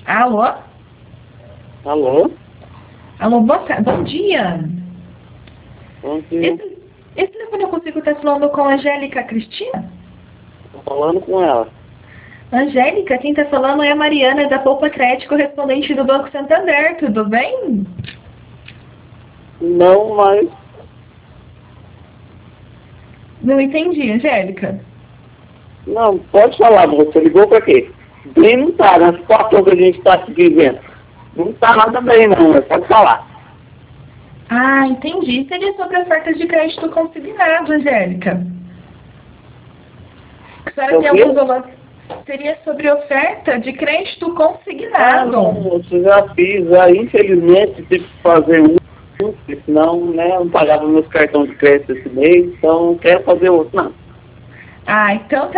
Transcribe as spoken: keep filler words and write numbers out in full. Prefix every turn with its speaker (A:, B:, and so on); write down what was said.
A: Alô?
B: Alô?
A: Alô, boa tarde. Bom dia.
B: Bom dia.
A: Esse, esse telefone eu consigo estar falando com a Angélica Cristina?
B: Tô falando com ela.
A: Angélica, quem está falando é a Mariana da Poupa Crédito, correspondente do Banco Santander. Tudo bem?
B: Não, mas...
A: Não entendi, Angélica.
B: Não, pode falar, você ligou pra quê? Bem não tá, na situação que a gente tá se vivendo. Não tá nada bem não, mas pode falar.
A: Ah, entendi. Seria sobre ofertas de crédito consignado, Angélica. A senhora tem alguns valores. Seria sobre oferta de crédito
B: Ah,
A: consignado.
B: não, você já fiz, aí infelizmente tive que fazer um, porque senão, né, eu não pagava meus cartões de crédito esse mês, então não quero fazer outro, não.
A: Ah, então